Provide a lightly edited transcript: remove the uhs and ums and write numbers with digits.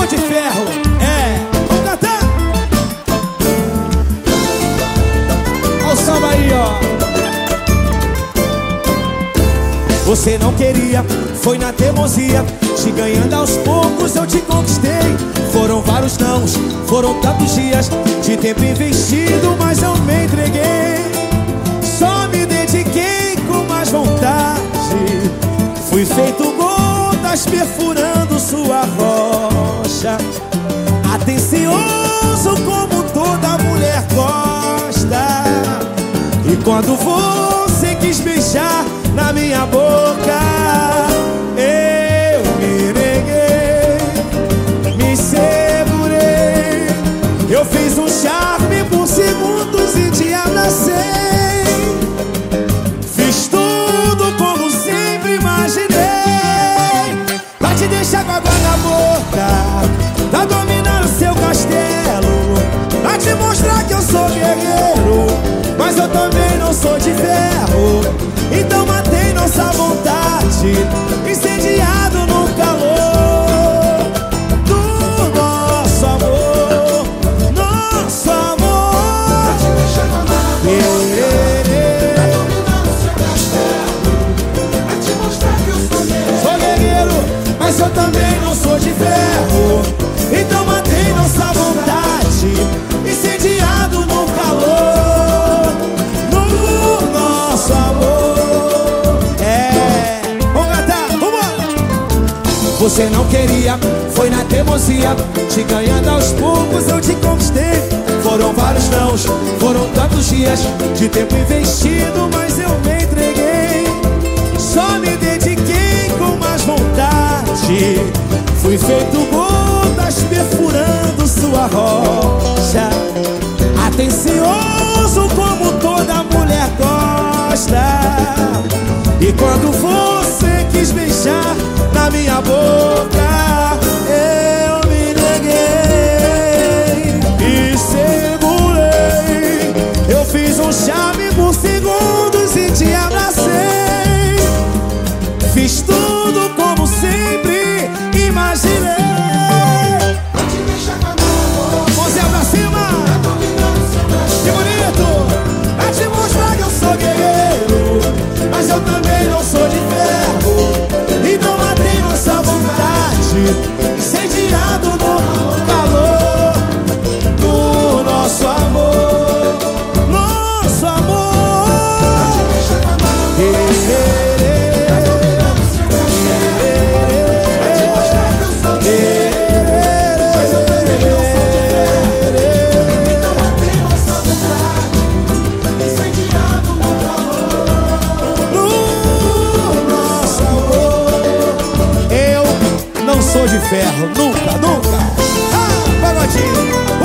sou de ferro. Vamos cantar. Olha o samba aí, ó. Você não queria, foi na teimosia, te ganhando aos poucos eu te conquistei. Foram vários nãos, foram tantos dias de tempo investido, mas eu me entreguei. Só me dediquei com mais vontade. Fui feito gotas perfurando sua rocha, atencioso como toda mulher gosta. E quando você quis beijar na minha boca, eu me neguei, me segurei. Eu fiz um charme por segundos e te abracei. Fiz tudo como sempre imaginei, pra te deixar com água na boca, pra dominar o seu castelo, pra te mostrar que eu sou guerreiro, mas eu também não sou de ferro. Então matei nossa vontade, incendiado no calor do nosso amor, nosso amor. Pra te deixar com amor, pra dominar o seu castelo, pra te mostrar que eu sou guerreiro. Sou guerreiro, mas eu também não sou de ferro. Então matei nossa vontade, incendiado no calor do nosso amor. Você não queria, foi na teimosia, te ganhando aos poucos eu te conquistei. Foram vários nãos, foram tantos dias de tempo investido, mas eu me entreguei. Só me dediquei com mais vontade. Fui feito gotas perfurando sua rocha, atencioso como toda mulher gosta. E quando você quis beijar na minha boca, eu me neguei e segurei. Eu fiz um charme por segundos e te abracei. Fiz tudo como sempre imaginei. Pra te deixar com amor, mãozinha pra cima, que bonito. Pra te mostrar que eu sou guerreiro, mas eu também não sou de ferro. Então matei nossa vontade, incendiado no calor do nosso amor, nosso amor. Sou de ferro, nunca, nunca. Pagodinho.